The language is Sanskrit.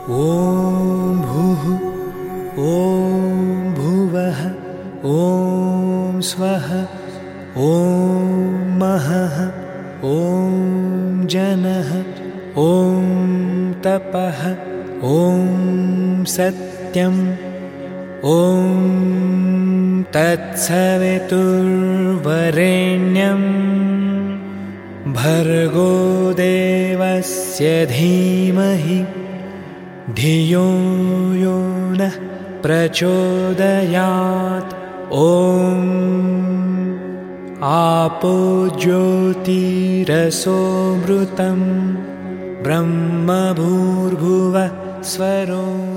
ॐ भुः ॐ भुवः ॐ स्वः ॐ महः ॐ जनः ॐ तपः ॐ सत्यम् ॐ तत्सवितुर्वरेण्यं भर्गो देवस्य धीमहि धियो यो नः प्रचोदयात् ॐ आपो ज्योतिरसोमृतं ब्रह्म भूर्भुवः स्वरो